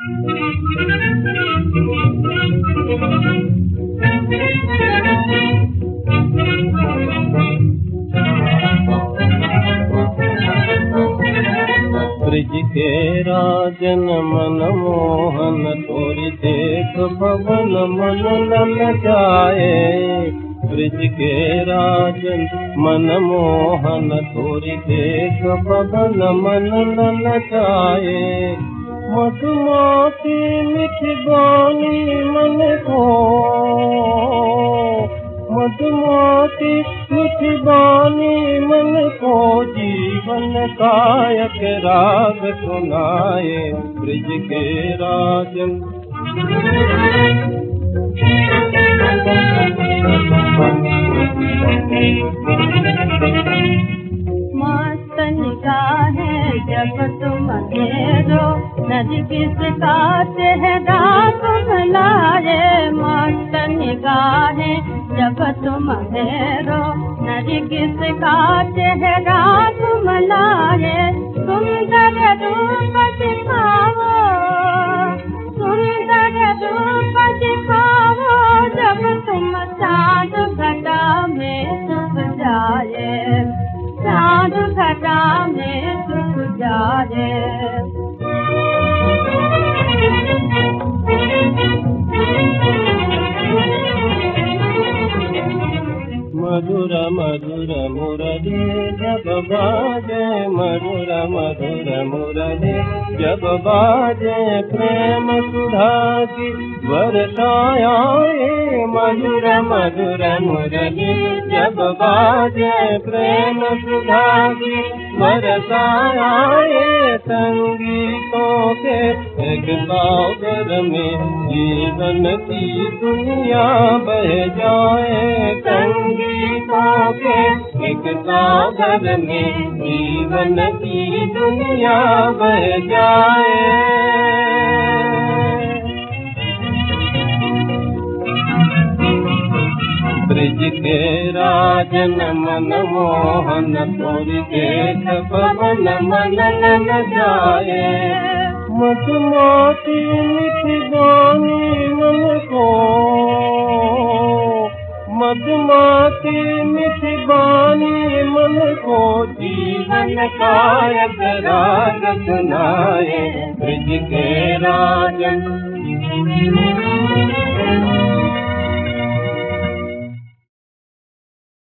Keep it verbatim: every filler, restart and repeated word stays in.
Bridge के राजन मन मोहन तोरि देख पवन मन ललचाए। ब्रिज के राजन मन मोहन तोरि देख पवन मन ललचाए। मधुमाती मीठी बानी मन को, मधुमाती मीठी बानी मन को जीवन कायक राग सुनाए। ब्रिज के राजन मस्त निगाहें जब तुम घेरो, नदी किस काट है रात लाए। मस्त निगाहें जब तुम घेरो, नदी किस काट है रात लाए। सुंदर रूप दिखाओ, सुंदर रूप दिखाओ, जब तुम चाँद घटा में डूब जाए, चाँद घटा में डूब जाए। मधुर मधुर मुरली जब बाजे, मधुर मधुर मुरली जब बाजे, प्रेम सुधा की बरसाए। मधुर मधुर मुरली जब बाजे, प्रेम सुधा की बरसाए। संगीतों के एक सागर में जीवन की दुनिया बह जाए। संगीतों के एक सागर में जीवन की दुनिया बह जाए। ब्रिज के राजन मन मोहन तोरि देख पवन मन ललचाए। मधुमाती मीठी बानी मन को, मधुमाती मीठी बानी मन को जीवन कायक राग सुनाए। ब्रिज के राजन